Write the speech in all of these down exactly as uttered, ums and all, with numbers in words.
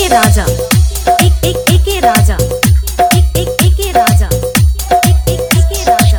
राजा एक एक एक राजा एक एक एक राजा एक एक एक राजा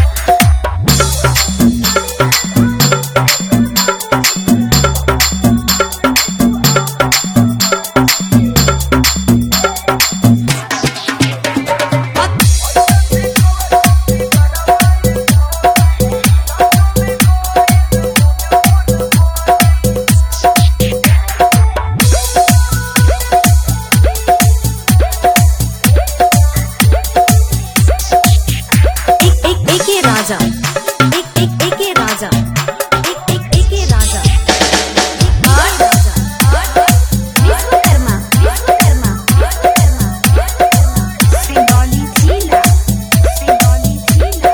राजा एक एक एक राजा एक एक एक राजा और राजा विश्वकर्मा विश्वकर्मा विश्वकर्मा सिंगरौली जिला सिंगरौली जिला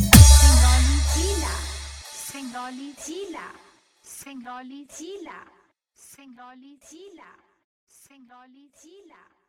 सिंगरौली जिला सिंगरौली जिला सिंगरौली जिला सिंगरौली जिला सिंगरौली जिला